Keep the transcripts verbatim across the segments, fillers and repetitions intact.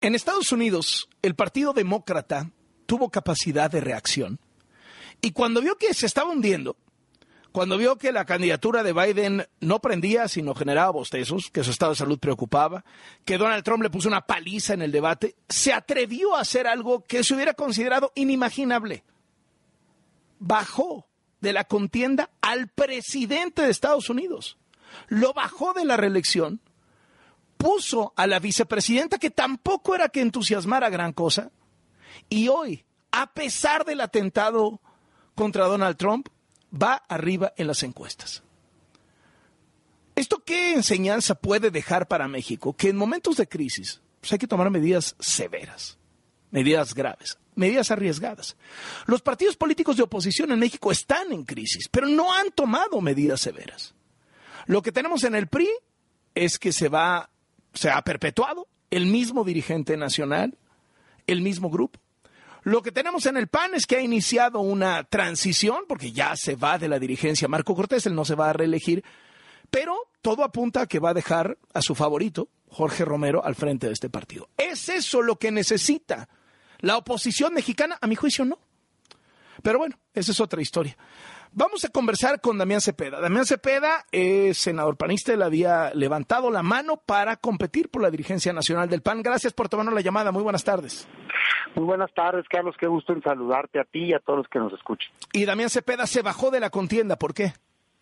En Estados Unidos, el Partido Demócrata tuvo capacidad de reacción y cuando vio que se estaba hundiendo, cuando vio que la candidatura de Biden no prendía, sino generaba bostezos, que su estado de salud preocupaba, que Donald Trump le puso una paliza en el debate, se atrevió a hacer algo que se hubiera considerado inimaginable. Bajó de la contienda al presidente de Estados Unidos. Lo bajó de la reelección. Puso a la vicepresidenta, que tampoco era que entusiasmara gran cosa, y hoy, a pesar del atentado contra Donald Trump, va arriba en las encuestas. ¿Esto qué enseñanza puede dejar para México? Que en momentos de crisis pues hay que tomar medidas severas, medidas graves, medidas arriesgadas. Los partidos políticos de oposición en México están en crisis, pero no han tomado medidas severas. Lo que tenemos en el P R I es que se va se ha perpetuado el mismo dirigente nacional, el mismo grupo. Lo que tenemos en el P A N es que ha iniciado una transición, porque ya se va de la dirigencia Marco Cortés, él no se va a reelegir, pero todo apunta a que va a dejar a su favorito, Jorge Romero, al frente de este partido. ¿Es eso lo que necesita la oposición mexicana? A mi juicio, no. Pero bueno, esa es otra historia. Vamos a conversar con Damián Cepeda. Damián Cepeda es senador panista, él había levantado la mano para competir por la dirigencia nacional del P A N. Gracias por tomarnos la llamada. Muy buenas tardes. Muy buenas tardes, Carlos. Qué gusto en saludarte a ti y a todos los que nos escuchan. Y Damián Cepeda se bajó de la contienda. ¿Por qué?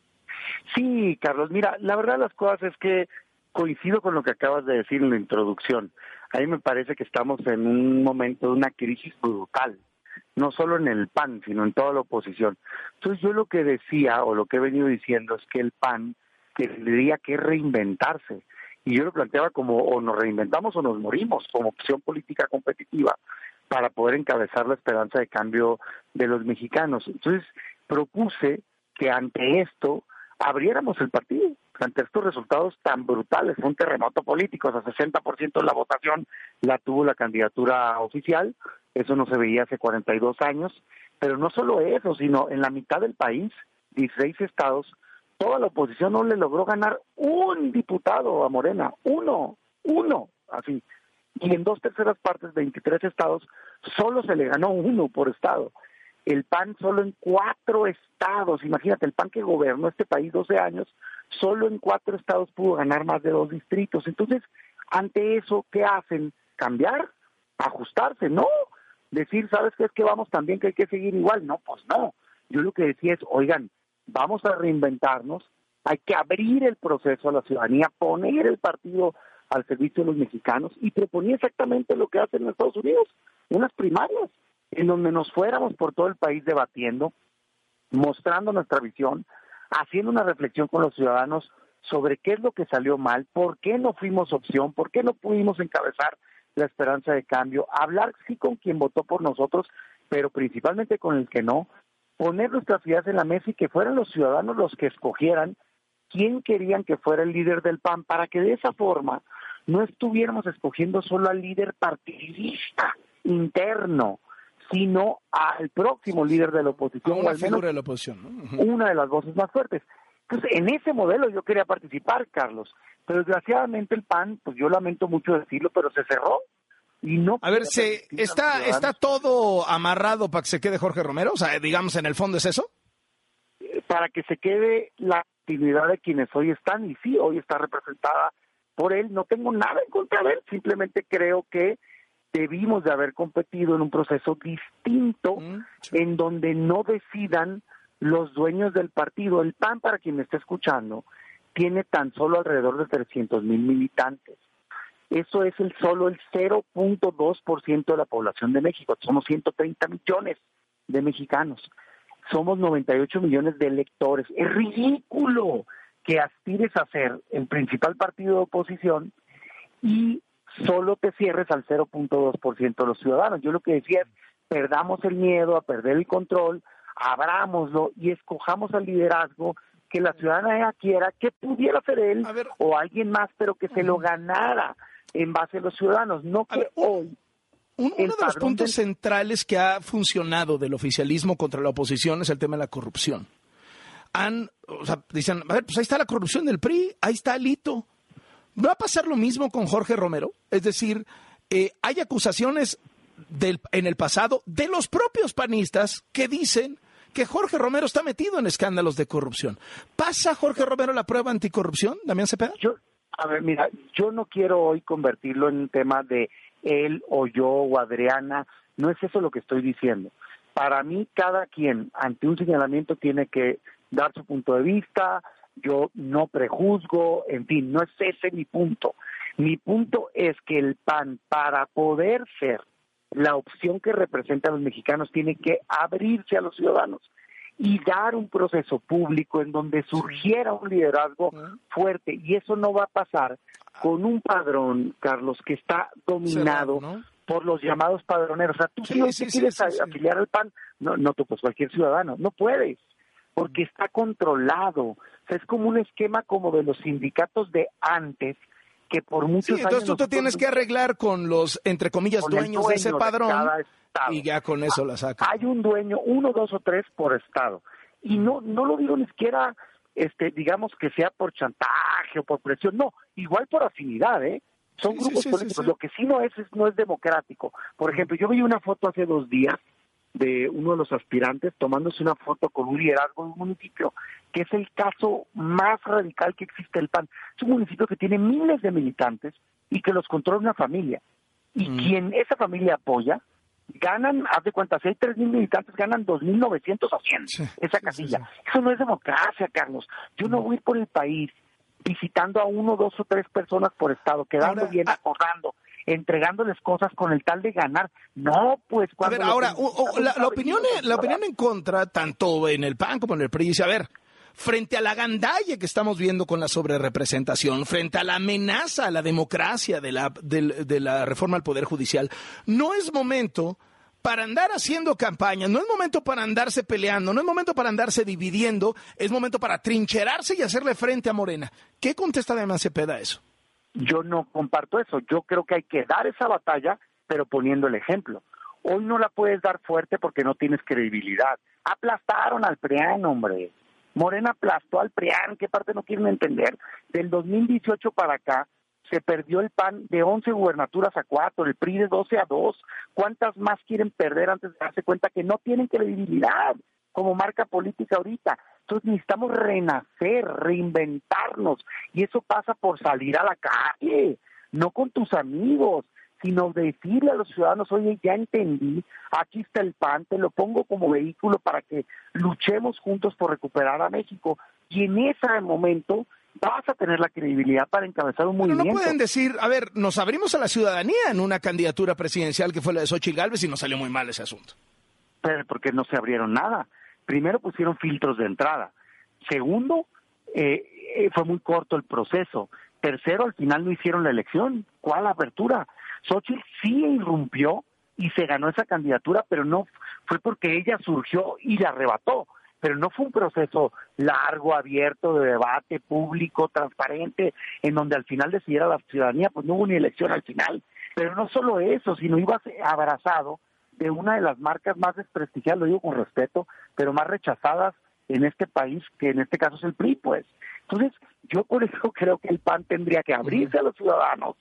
Sí, Carlos. Mira, la verdad de las cosas es que coincido con lo que acabas de decir en la introducción. A mí me parece que estamos en un momento de una crisis brutal. No solo en el P A N, sino en toda la oposición. Entonces yo lo que decía, o lo que he venido diciendo, es que el P A N tendría que reinventarse. Y yo lo planteaba como o nos reinventamos o nos morimos como opción política competitiva para poder encabezar la esperanza de cambio de los mexicanos. Entonces propuse que ante esto abriéramos el partido, ante estos resultados tan brutales. Fue un terremoto político, o sea, sesenta por ciento de la votación la tuvo la candidatura oficial. Eso no se veía hace cuarenta y dos años, pero no solo eso, sino en la mitad del país, dieciséis estados, toda la oposición no le logró ganar un diputado a Morena, uno, uno, así. Y en dos terceras partes, veintitrés estados, solo se le ganó uno por estado. El P A N solo en cuatro estados, imagínate, el P A N que gobernó este país doce años, solo en cuatro estados pudo ganar más de dos distritos. Entonces, ante eso, ¿qué hacen? ¿Cambiar? ¿Ajustarse? No. Decir, ¿sabes qué? Es que vamos también, que hay que seguir igual. No, pues no. Yo lo que decía es, oigan, vamos a reinventarnos, hay que abrir el proceso a la ciudadanía, poner el partido al servicio de los mexicanos, y proponía exactamente lo que hacen en Estados Unidos, unas primarias, en donde nos fuéramos por todo el país debatiendo, mostrando nuestra visión, haciendo una reflexión con los ciudadanos sobre qué es lo que salió mal, por qué no fuimos opción, por qué no pudimos encabezar la esperanza de cambio, hablar sí con quien votó por nosotros, pero principalmente con el que no, poner nuestras ideas en la mesa y que fueran los ciudadanos los que escogieran quién querían que fuera el líder del P A N, para que de esa forma no estuviéramos escogiendo solo al líder partidista interno, sino al próximo líder de la oposición, una o al figura menos de la oposición, ¿no? Uh-huh. Una de las voces más fuertes. Entonces, en ese modelo yo quería participar, Carlos, pero desgraciadamente el P A N, pues yo lamento mucho decirlo, pero se cerró y no. A ver, se está está todo amarrado para que se quede Jorge Romero, o sea, digamos, en el fondo es eso. Para que se quede la actividad de quienes hoy están, y sí, hoy está representada por él. No tengo nada en contra de él, simplemente creo que debimos de haber competido en un proceso distinto, mm, sí. en donde no decidan los dueños del partido. El P A N, para quien me esté escuchando, tiene tan solo alrededor de trescientos mil militantes. Eso es el solo el cero punto dos por ciento de la población de México. Somos ciento treinta millones de mexicanos. Somos noventa y ocho millones de electores. Es ridículo que aspires a ser el principal partido de oposición y solo te cierres al cero punto dos por ciento de los ciudadanos. Yo lo que decía es, perdamos el miedo a perder el control, abrámoslo y escojamos al liderazgo que la ciudadanía quiera, que pudiera ser él o alguien más, pero que se lo ganara en base a los ciudadanos, no que ver, hoy. Un, uno de los puntos del... centrales que ha funcionado del oficialismo contra la oposición es el tema de la corrupción. Han, o sea, dicen, a ver, pues ahí está la corrupción del P R I, ahí está Alito. ¿Va a pasar lo mismo con Jorge Romero? Es decir, eh, hay acusaciones del, en el pasado de los propios panistas que dicen que Jorge Romero está metido en escándalos de corrupción. ¿Pasa Jorge Romero la prueba anticorrupción, Damián Cepeda? Yo, a ver, mira, yo no quiero hoy convertirlo en un tema de él o yo o Adriana, no es eso lo que estoy diciendo. Para mí, cada quien ante un señalamiento tiene que dar su punto de vista, yo no prejuzgo, en fin, no es ese mi punto. Mi punto es que el P A N, para poder ser la opción que representa a los mexicanos, tiene que abrirse a los ciudadanos y dar un proceso público en donde surgiera un liderazgo fuerte. Y eso no va a pasar con un padrón, Carlos, que está dominado ¿no? por los llamados padroneros. O sea, tú sí, si sí, quieres sí, sí, afiliar sí. al P A N, no, no tú, pues cualquier ciudadano, no puedes, porque está controlado. O sea, es como un esquema como de los sindicatos de antes, que por muchos sí, entonces años tú te tienes que arreglar con los, entre comillas, dueños dueño de ese padrón de y ya con eso la saca. Hay un dueño, uno, dos o tres por estado. Y no no lo digo ni siquiera, este, digamos que sea por chantaje o por presión, no, igual por afinidad, ¿eh? Son sí, grupos sí, sí, políticos. Sí, sí. Lo que sí no es, es, no es democrático. Por ejemplo, yo vi una foto hace dos días de uno de los aspirantes tomándose una foto con un liderazgo de un municipio, que es el caso más radical que existe el P A N. Es un municipio que tiene miles de militantes y que los controla una familia. Y mm. quien esa familia apoya, ganan, haz de cuenta, si hay tres mil militantes, ganan dos mil novecientos a cien, sí, esa casilla. Sí, sí. Eso no es democracia, Carlos. Yo no voy por el país visitando a uno, dos o tres personas por estado, quedando ahora, bien, acordando, entregándoles cosas con el tal de ganar. No, pues cuando... A ver, ahora, o, o, la, la, opinión, la opinión en contra, tanto en el P A N como en el P R I, dice, a ver, frente a la gandalla que estamos viendo con la sobrerepresentación, frente a la amenaza a la democracia de la, de, de la reforma al Poder Judicial, no es momento para andar haciendo campaña, no es momento para andarse peleando, no es momento para andarse dividiendo, es momento para trincherarse y hacerle frente a Morena. ¿Qué contesta Damián Cepeda a eso? Yo no comparto eso. Yo creo que hay que dar esa batalla, pero poniendo el ejemplo. Hoy no la puedes dar fuerte porque no tienes credibilidad. Aplastaron al P R I A N, hombre. Morena aplastó al P R I A N. ¿Qué parte no quieren entender? Del dos mil dieciocho para acá se perdió el P A N de once gubernaturas a cuatro, el P R I de doce a dos. ¿Cuántas más quieren perder antes de darse cuenta que no tienen credibilidad como marca política ahorita? Entonces necesitamos renacer, reinventarnos, y eso pasa por salir a la calle, no con tus amigos, sino decirle a los ciudadanos, oye, ya entendí, aquí está el P A N, te lo pongo como vehículo para que luchemos juntos por recuperar a México, y en ese momento vas a tener la credibilidad para encabezar un Pero movimiento. No pueden decir, a ver, nos abrimos a la ciudadanía en una candidatura presidencial que fue la de Xóchitl Gálvez y nos salió muy mal ese asunto. Pero porque no se abrieron nada. Primero pusieron filtros de entrada. Segundo, eh, eh, fue muy corto el proceso. Tercero, al final no hicieron la elección. ¿Cuál apertura? Xóchitl sí irrumpió y se ganó esa candidatura, pero no fue porque ella surgió y la arrebató. Pero no fue un proceso largo, abierto, de debate público, transparente, en donde al final decidiera la ciudadanía, pues no hubo ni elección al final. Pero no solo eso, sino iba abrazado de una de las marcas más desprestigiadas, lo digo con respeto, pero más rechazadas en este país, que en este caso es el P R I, pues. Entonces, yo por eso creo que el P A N tendría que abrirse a los ciudadanos,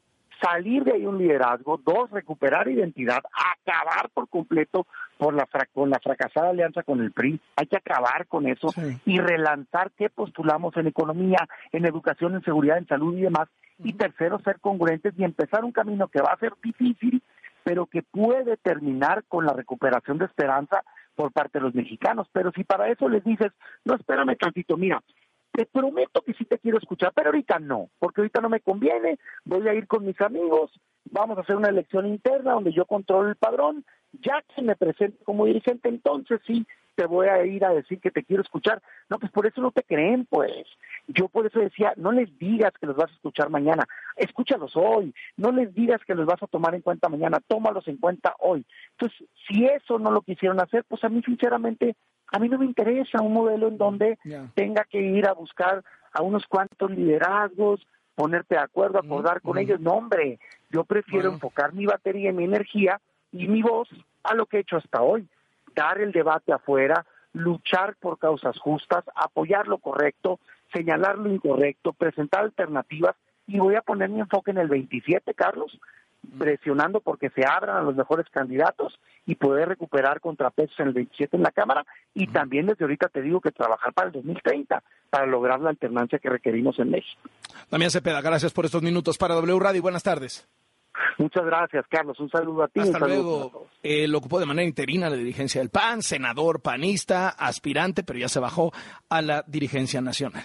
salir de ahí un liderazgo, dos, recuperar identidad, acabar por completo por la con la fracasada alianza con el P R I, hay que acabar con eso, sí. y relanzar qué postulamos en economía, en educación, en seguridad, en salud y demás, uh-huh. y tercero, ser congruentes y empezar un camino que va a ser difícil, pero que puede terminar con la recuperación de esperanza por parte de los mexicanos. Pero si para eso les dices, no, espérame tantito, mira, te prometo que sí te quiero escuchar, pero ahorita no, porque ahorita no me conviene, voy a ir con mis amigos, vamos a hacer una elección interna donde yo controlo el padrón, ya que me presente como dirigente, entonces sí te voy a ir a decir que te quiero escuchar. No, pues por eso no te creen, pues. Yo por eso decía, no les digas que los vas a escuchar mañana, escúchalos hoy, no les digas que los vas a tomar en cuenta mañana, tómalos en cuenta hoy. Entonces, si eso no lo quisieron hacer, pues a mí sinceramente, a mí no me interesa un modelo en donde yeah. tenga que ir a buscar a unos cuantos liderazgos, ponerte de acuerdo, acordar mm, con mm. ellos. No, hombre, yo prefiero bueno. enfocar mi batería y mi energía y mi voz a lo que he hecho hasta hoy. Dar el debate afuera, luchar por causas justas, apoyar lo correcto, señalar lo incorrecto, presentar alternativas, y voy a poner mi enfoque en el veintisiete, Carlos, presionando porque se abran a los mejores candidatos y poder recuperar contrapesos en el veintisiete en la Cámara, y también desde ahorita te digo que trabajar para el dos mil treinta para lograr la alternancia que requerimos en México. Damián Cepeda, gracias por estos minutos para W Radio. Buenas tardes. Muchas gracias, Carlos. Un saludo a ti. Hasta un luego. Él ocupó de manera interina la dirigencia del P A N, senador panista, aspirante, pero ya se bajó a la dirigencia nacional.